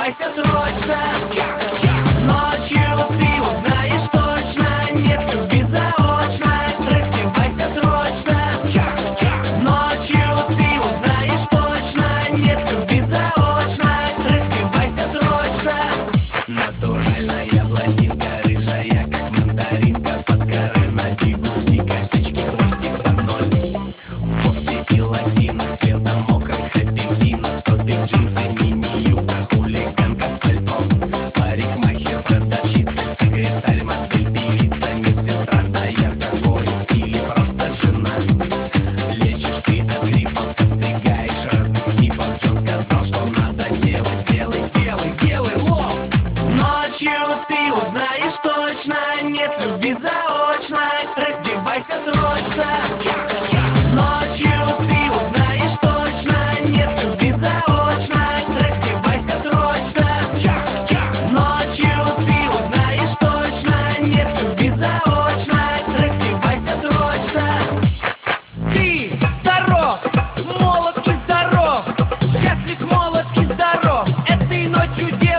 раздевайся срочно. Ночью ты узнаешь точно, нет любви заочно. Раздевайся срочно. Ночью ты узнаешь точно, нет любви заочно. Раздевайся срочно. Натуральная блондинка, рыжая как мандаринка, под горы на бигуди, косички, хвостик под ноль. В кофте и лосинах с цветом мокрых апельсинов, топик, джинсы, мини-юбка, хулиганка в пальто. Парикмахер, продавщица, секретарь, модель, певица, медсестра, доярка, горец или просто жена. Лечишь ты от гриппов, подстригаешь разных типов. Джон сказал, что надо делать, делай, делай, делай, лов. Ночью ты узнаешь точно, нет любви заочно. Раздевайся срочно. Ночью ты узнаешь точно, нет любви заочно. Раздевайся срочно. Ночью ты узнаешь точно, нет любви заочно. Раздевайся срочно. Ты здоров, молод и здоров, счастлив, молод и здоров. Этой ночью